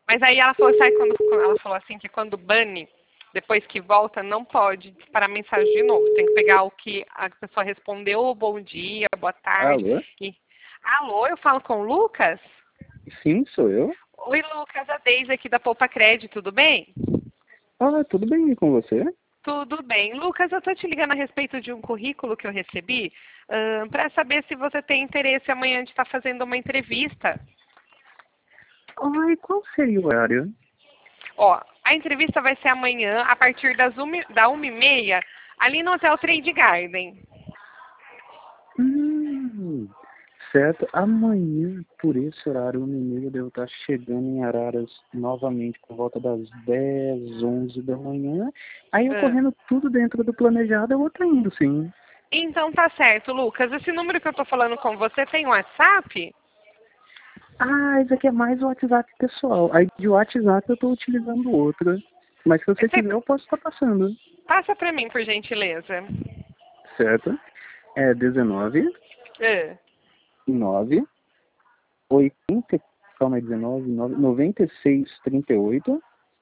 Mas aí ela falou, sabe quando ela falou assim, que quando bane, depois que volta, não pode disparar mensagem de novo. Tem que pegar o que a pessoa respondeu, bom dia, boa tarde. Alô? Alô, eu falo com o Lucas? Sim, sou eu. Oi, Lucas, a Deise aqui da Poupa Crédito, tudo bem? Ah, tudo bem com você? Tudo bem. Lucas, eu estou te ligando a respeito de um currículo que eu recebi para saber se você tem interesse amanhã de estar fazendo uma entrevista. Ai, qual seria o horário? Ó, a entrevista vai ser amanhã, a partir da 1h30, ali no Hotel Trade Garden. Hum, certo. Amanhã, por esse horário, 1h30, eu devo estar chegando em Araras novamente por volta das 10, 11 da manhã. Aí, Ah. ocorrendo tudo dentro do planejado, eu vou estar indo, sim. Então tá certo, Lucas. Esse número que eu tô falando com você tem WhatsApp? Ah, esse aqui é mais o WhatsApp pessoal. Aí, de WhatsApp, eu estou utilizando outra. Mas se você Você quiser, eu posso estar passando. passa para mim, por gentileza. Certo? É 19 Ah, 9 80, calma aí, 19, 9, 96, 38,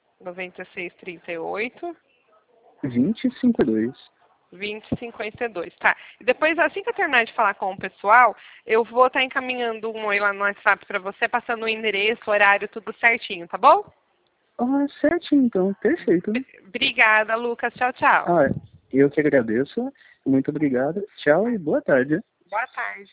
9638 20, 52. 2052, tá. E depois, assim que eu terminar de falar com o pessoal, eu vou estar encaminhando um oi lá no WhatsApp para você, passando o endereço, horário, tudo certinho, tá bom? Ah, certinho, então, perfeito. Obrigada, Lucas. Tchau, tchau. Ah, eu que agradeço. Muito obrigado. Tchau e boa tarde. Boa tarde.